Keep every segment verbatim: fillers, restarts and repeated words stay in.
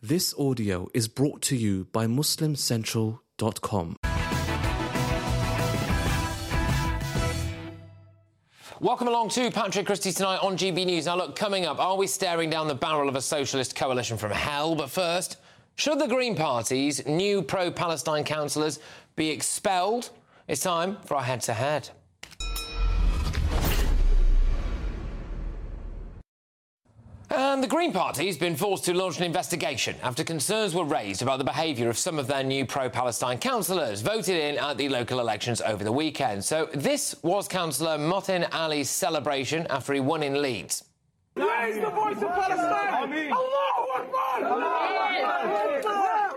This audio is brought to you by muslim central dot com. Welcome along to Patrick Christie tonight on G B News. Now look, coming up, are we staring down the barrel of a socialist coalition from hell? But first, should the Green Party's new pro-Palestine councillors be expelled? It's time for our head-to-head. And the Green Party's been forced to launch an investigation after concerns were raised about the behaviour of some of their new pro-Palestine councillors voted in at the local elections over the weekend. So this was Councillor Motin Ali's celebration after he won in Leeds. Raise the voice of Palestine! Allahu Akbar!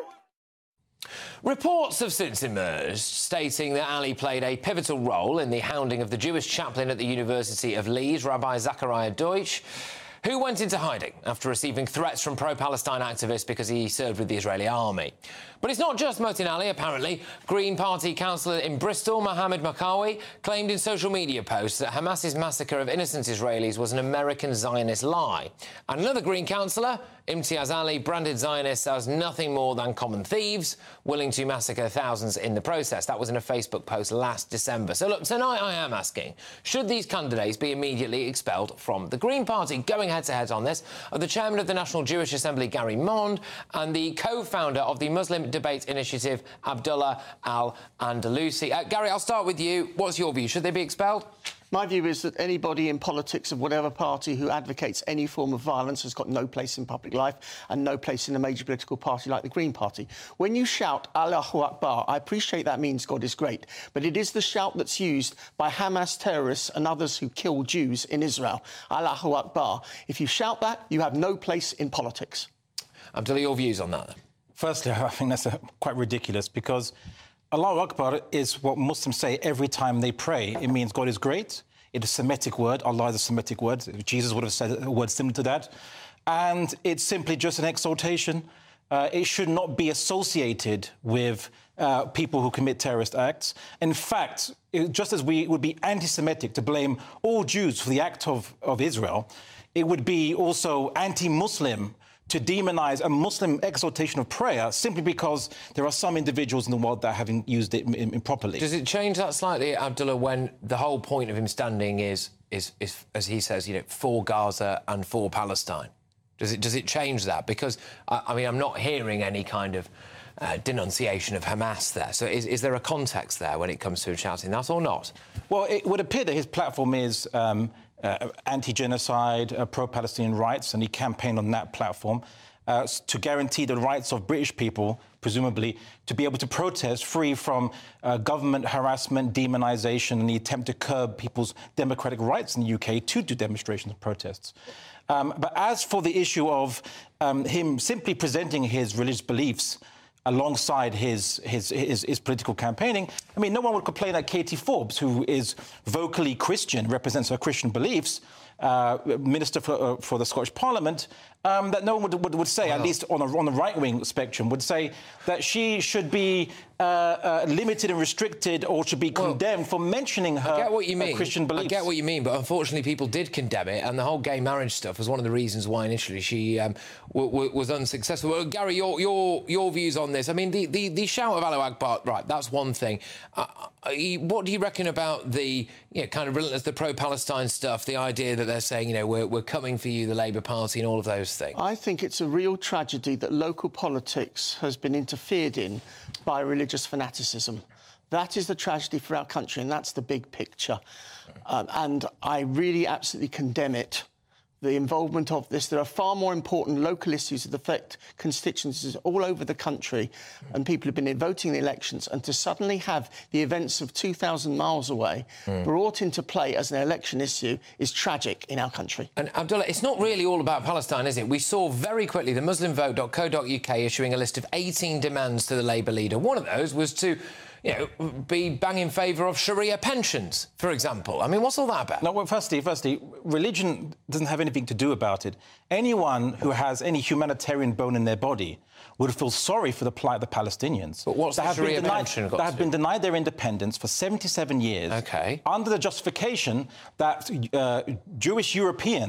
Reports have since emerged stating that Ali played a pivotal role in the hounding of the Jewish chaplain at the University of Leeds, Rabbi Zachariah Deutsch, who went into hiding after receiving threats from pro-Palestine activists because he served with the Israeli army. But it's not just Motin Ali, apparently. Green Party councillor in Bristol, Mohammed Makawi, claimed in social media posts that Hamas's massacre of innocent Israelis was an American Zionist lie. And another Green councillor, Imtiaz Ali, branded Zionists as nothing more than common thieves, willing to massacre thousands in the process. That was in a Facebook post last December. So look, tonight I am asking, should these candidates be immediately expelled from the Green Party? Going head-to-head on this are the chairman of the National Jewish Assembly, Gary Mond, and the co-founder of the Muslim Debate Initiative, Abdullah Al-Andalusi. Uh, Gary, I'll start with you. What's your view? Should they be expelled? My view is that anybody in politics of whatever party who advocates any form of violence has got no place in public life and no place in a major political party like the Green Party. When you shout Allahu Akbar, I appreciate that means God is great, but it is the shout that's used by Hamas terrorists and others who kill Jews in Israel. Allahu Akbar. If you shout that, you have no place in politics. Abdullah, your views on that then? Firstly, I think that's uh, quite ridiculous because Allahu Akbar is what Muslims say every time they pray. It means God is great. It's a Semitic word. Allah is a Semitic word. Jesus would have said a word similar to that. And it's simply just an exaltation. Uh, it should not be associated with uh, people who commit terrorist acts. In fact, it, just as we would be anti-Semitic to blame all Jews for the act of, of Israel, it would be also anti-Muslim to demonise a Muslim exaltation of prayer simply because there are some individuals in the world that haven't used it improperly. Does it change that slightly, Abdullah, when the whole point of him standing is, is, is as he says, you know, for Gaza and for Palestine? Does it, does it change that? Because, I, I mean, I'm not hearing any kind of uh, denunciation of Hamas there. So is, is there a context there when it comes to shouting that or not? Well, it would appear that his platform is Um, Uh, anti-genocide, uh, pro-Palestinian rights, and he campaigned on that platform uh, to guarantee the rights of British people, presumably, to be able to protest free from uh, government harassment, demonisation, and the attempt to curb people's democratic rights in the U K to do demonstrations and protests. Um, but as for the issue of um, him simply presenting his religious beliefs alongside his, his, his, his political campaigning, I mean, no one would complain that Katie Forbes, who is vocally Christian, represents her Christian beliefs, uh, Minister for, uh, for the Scottish Parliament, um, that no one would, would, would say, wow. At least on, a, on the right-wing spectrum, would say that she should be uh, uh, limited and restricted or should be condemned well, for mentioning her I get what you mean. Christian beliefs. I get what you mean, but unfortunately people did condemn it, and the whole gay marriage stuff was one of the reasons why initially she um, w w was unsuccessful. Well, Gary, your, your, your views on this? I mean, the, the, the shout of Allahu Akbar, right, that's one thing. Uh, what do you reckon about the you know, kind of relentless, the pro-Palestine stuff, the idea that they're saying, you know, we're, we're coming for you, the Labour Party, and all of those things? I think it's a real tragedy that local politics has been interfered in by religious fanaticism. That is the tragedy for our country, and that's the big picture. Um, and I really absolutely condemn it. The involvement of this. There are far more important local issues that affect constituencies all over the country, and people have been voting in the elections, and to suddenly have the events of two thousand miles away mm. brought into play as an election issue is tragic in our country. And Abdullah, it's not really all about Palestine, is it? We saw very quickly the muslim vote dot co dot U K issuing a list of eighteen demands to the Labour leader. One of those was to you know, be bang in favour of Sharia pensions, for example. I mean, what's all that about? No, well, firstly, firstly, religion doesn't have anything to do about it. Anyone who has any humanitarian bone in their body would feel sorry for the plight of the Palestinians. But what's the Sharia pension got to do? That have been denied their independence for seventy-seven years. OK. Under the justification that uh, Jewish Europeans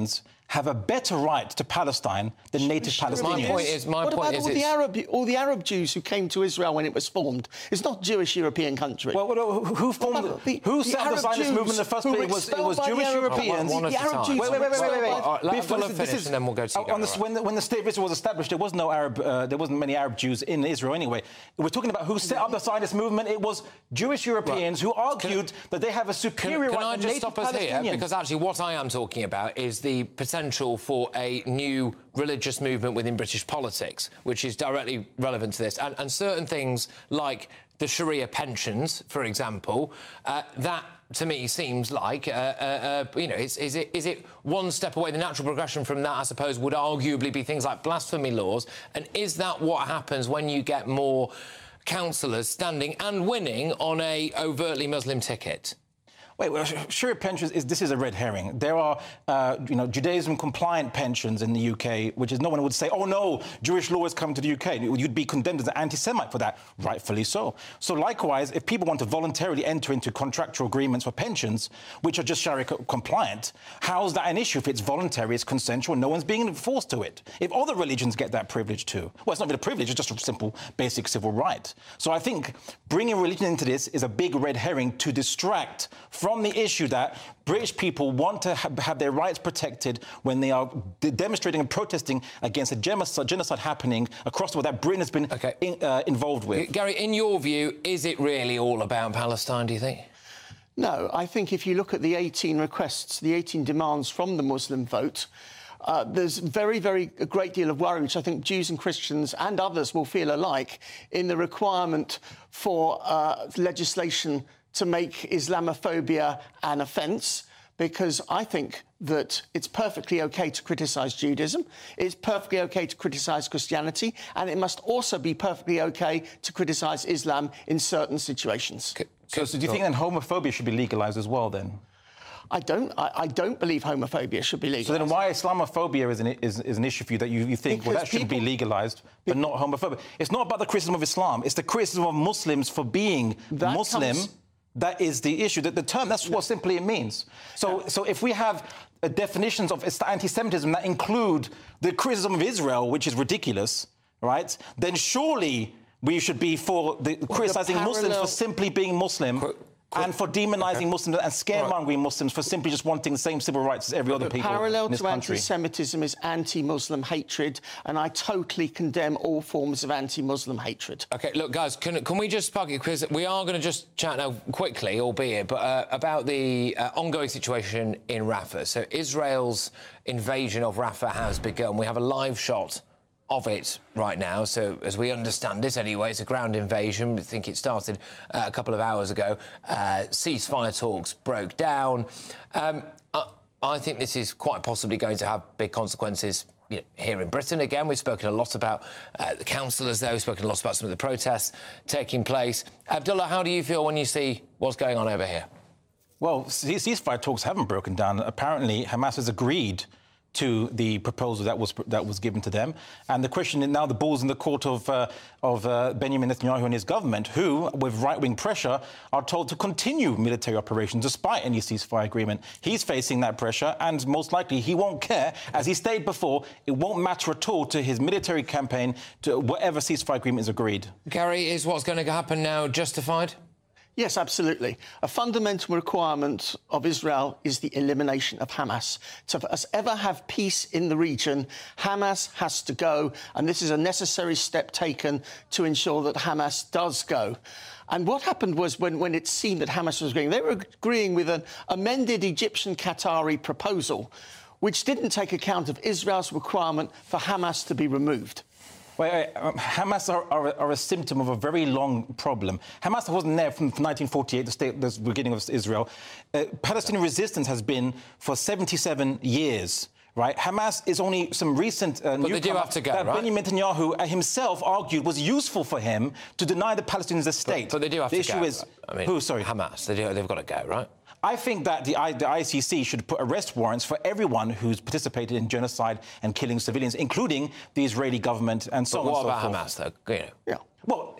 have a better right to Palestine than native Palestinians. My point is, my what point about is all the it's- Arab, all the Arab Jews who came to Israel when it was formed? It's not Jewish European country. Well, who- who formed, the, who the set up the Arab Zionist Jews movement in the first who place? were It was, it expelled was by the Jewish Arab Europeans. One at The a Arab time. Jews Wait, were wait, wait, wait, wait, wait. All right, let Before- Abdullah this- this finish is- and then we'll go to you, on the, Gary. when, the, when the state of Israel was established, there was no Arab, uh, there wasn't many Arab Jews in Israel anyway. We're talking about who set up the Zionist movement. It was Jewish Europeans who argued that they have a superior Can, can right I to just native stop us here? Palestinians. Because actually what I am talking about is the potential for a new religious movement within British politics, which is directly relevant to this. And, and certain things like the Sharia pensions, for example, uh, that to me seems like, uh, uh, uh, you know, is, is, it, is it one step away? The natural progression from that, I suppose, would arguably be things like blasphemy laws. And is that what happens when you get more councillors standing and winning on a overtly Muslim ticket? Wait, well, Sharia pensions is this is a red herring. There are, uh, you know, Judaism-compliant pensions in the U K, which is no one would say, oh no, Jewish law has come to the U K. You'd be condemned as an anti-Semite for that, rightfully so. So likewise, if people want to voluntarily enter into contractual agreements for pensions, which are just Sharia compliant, how's that an issue if it's voluntary, it's consensual, no one's being forced to it? If other religions get that privilege too, well, it's not even a privilege, it's just a simple, basic civil right. So I think bringing religion into this is a big red herring to distract from the issue that British people want to have, have their rights protected when they are de- demonstrating and protesting against a genocide, genocide happening across the world that Britain has been Okay. in, uh, involved with. Gary, in your view, is it really all about Palestine, do you think? No, I think if you look at the eighteen requests, the eighteen demands from the Muslim vote, uh, there's very, very a great deal of worry, which I think Jews and Christians and others will feel alike, in the requirement for uh, legislation to make Islamophobia an offence, because I think that it's perfectly OK to criticise Judaism, it's perfectly OK to criticise Christianity, and it must also be perfectly OK to criticise Islam in certain situations. So, so do you think then homophobia should be legalised as well then? I don't. I, I don't believe homophobia should be legalised. So then why Islamophobia is an, is, is an issue for you that you, you think, well, Because that should be people- legalised, but not homophobia? It's not about the criticism of Islam. It's the criticism of Muslims for being That Muslim. comes- That is the issue. The, the term, that's what simply it means. So, so if we have uh, definitions of anti-Semitism that include the criticism of Israel, which is ridiculous, right, then surely we should be for the, criticising Muslims parallel- for simply being Muslim and for demonising Okay. Muslims and scaremongering Muslims for simply just wanting the same civil rights as every other people Parallel in this to country. anti-Semitism is anti-Muslim hatred, and I totally condemn all forms of anti-Muslim hatred. OK, look, guys, can, can we just spark it? Because we are going to just chat now quickly, albeit, but uh, about the uh, ongoing situation in Rafah. So Israel's invasion of Rafah has begun. We have a live shot of it right now. So as we understand it anyway, it's a ground invasion. I think it started uh, a couple of hours ago. Uh, ceasefire talks broke down. Um, I, I think this is quite possibly going to have big consequences. You know, here in Britain, again, we've spoken a lot about uh, the councillors there. We've spoken a lot about some of the protests taking place. Abdullah, how do you feel when you see what's going on over here? Well, ce- ceasefire talks haven't broken down. Apparently, Hamas has agreed to the proposal that was that was given to them, and the question is now the ball's in the court of uh, of uh, Benjamin Netanyahu and his government, who, with right-wing pressure, are told to continue military operations despite any ceasefire agreement. He's facing that pressure, and most likely he won't care, as he stated before. It won't matter at all to his military campaign to whatever ceasefire agreement is agreed. Gary, is what's going to happen now justified? Yes, absolutely. A fundamental requirement of Israel is the elimination of Hamas. To for us ever have peace in the region, Hamas has to go, and this is a necessary step taken to ensure that Hamas does go. And what happened was when, when it seemed that Hamas was agreeing, they were agreeing with an amended Egyptian-Qatari proposal, which didn't take account of Israel's requirement for Hamas to be removed. Wait, wait, um, Hamas are, are, are a symptom of a very long problem. Hamas wasn't there from nineteen forty-eight, the, state, the beginning of Israel. Uh, Palestinian resistance has been for seventy-seven years. Right, Hamas is only some recent uh, But they do newcomer have to go, that right? Benjamin Netanyahu himself argued was useful for him to deny the Palestinians a state. But, but they do have the to issue go. is I mean, who? Sorry, Hamas. They do, they've got to go, right? I think that the, I, the I C C should put arrest warrants for everyone who's participated in genocide and killing civilians, including the Israeli government and so But on what and so about forth. Hamas, though? You know. Yeah. Well,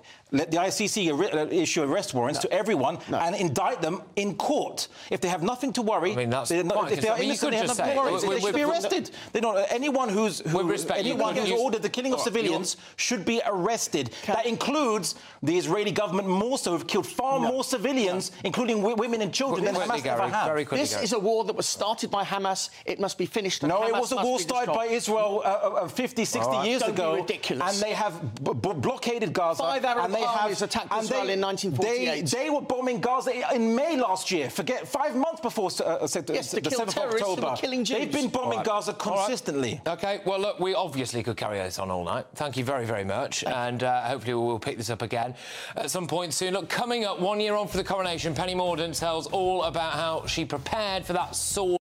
let the I C C issue arrest warrants no. to everyone no. and indict them in court. If they have nothing to worry, I mean, that's they're not, if they are I mean, innocent, they have just nothing to say, worry. we, They should be arrested. They don't. Anyone who's who, respect, anyone who's use, ordered the killing of civilians should be arrested. Can, that includes the Israeli government more so, have killed far no, more civilians, no. including w women and children, than quickly, Hamas Gary, ever have. very quickly, this Gary. is a war that was started by Hamas. It must be finished. No, Hamas it was a war started by Israel uh, uh, fifty, sixty right. years Don't ago. be ridiculous. And they have b b blockaded Gaza. Five Arab and they armies have, attacked and Israel they, in nineteen forty-eight. They, they were bombing Gaza in May last year. Forget five months before uh, yes, the to seventh of terrorists who October. were killing Jews. They've been bombing right. Gaza consistently. Right. OK, well, look, we obviously could carry this on all night. Thank you very, very much. And uh, hopefully we'll pick this up again at some point soon. Look, coming up one year on for the coronation, Penny Mordaunt tells all about how she prepared for that sword.